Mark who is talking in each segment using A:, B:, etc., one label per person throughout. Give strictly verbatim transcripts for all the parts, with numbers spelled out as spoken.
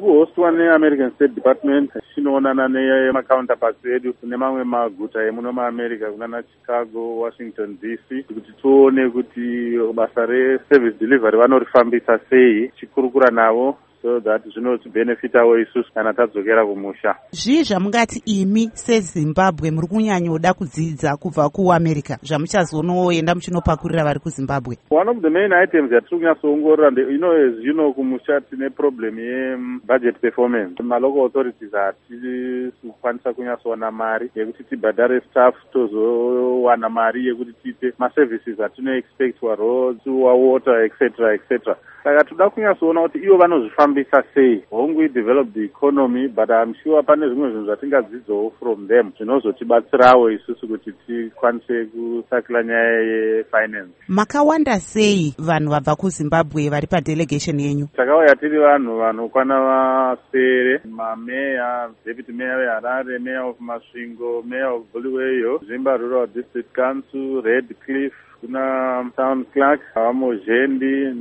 A: kuhostwa neAmerican State Department chinoonana nemacounterparts edu nemamwe maguta emuno muAmerica kunana Chicago, Washington D C kuti tione kuti basa reservice delivery vanorifambisa sei, chikurukura navo so that zvinotibhenefitawo isusu kana tadzokera kumusha.
B: Zvii zvamungati imi seZimbabwe muri kunyanyoda kudzidza kubva kuAmerica zvamuchazonoenda muchinopakurira vari kuZimbabwe?
A: One of the main items yatiri kunyatsoongorora nde you know as you know kumusha tine problem ye-budget performance. Ma-local authorities hatisi kukwanisa kunyatsoona mari yekuti tibhadhare staff tozowana mari yekuti tiite ma-services atino-expect wa-roads, wa-water etc etc. Saka toda kunyatsoona kuti ivo vanozvifambisa sei. Hongu we develop the economy, but I'm sure pane zvimwe zvinhu zvatingadzidzawo from them zvinozotibatsirawo isusu kuti tikwanise kusakila nyaya yefinance.
B: Makawanda sei vanhu vabva kuZimbabwe vari padelegation yenyu?
A: Takauya tiri vanhu vanokwana vasere, mameya, deputy mayor weHarare, mayor of Masvingo, mayor of Bulawayo, Zimba Rural District Council, Redcliffe, kuna town clerk, Amozhendi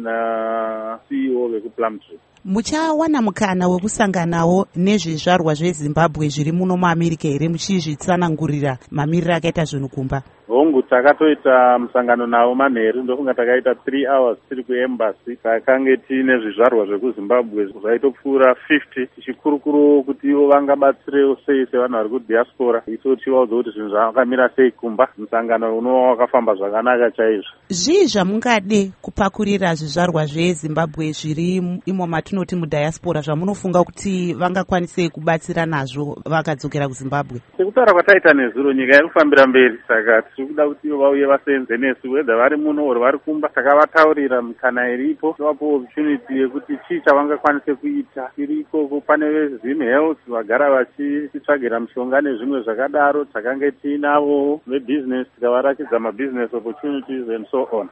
A: na C E O vekuPlumtree.
B: Muchawana mukana wekusanganawo nezvizvarwa zveZimbabwe zviri muno muAmerica here muchizvitsanangurira mamiriro akaita zvinhu kumba?
A: Hongu takatoita musangano navo manheru, ndofunga takaita three hours tiri kuembassy. Takange tine zvizvarwa zvekuZimbabwe zvaitopfuura fifty tichikurukuru kuti ivo vangabatsirewo sei sevanhu vari kudiaspora, isu tichivaudza kuti zvinhu zvakamira sei kumba. Musangano unova wakafamba zvakanaka chaizvo.
B: Zvii zvamungade kupakurira zvizvarwa zveZimbabwe zviri imo matinoti mudiaspora zvamunofunga kuti vangakwanise kubatsira nazvo vakadzokera kuZimbabwe?
A: Sekutaura kwataita nezuro nyika irikufambira mberi, saka tiri kuda kuti vauye vasenze nesu whether vari muno or vari kumba. Takavataurira mikana iripo, tovapo opportunity yekuti chii chavangakwanise kuita. Tiri ikoko pane veZim Health vagara vachitsvagira mishonga nezvimwe zvakadaro. Takange tiinavo vebusiness tikavaratidza mabusiness opportunities and so on.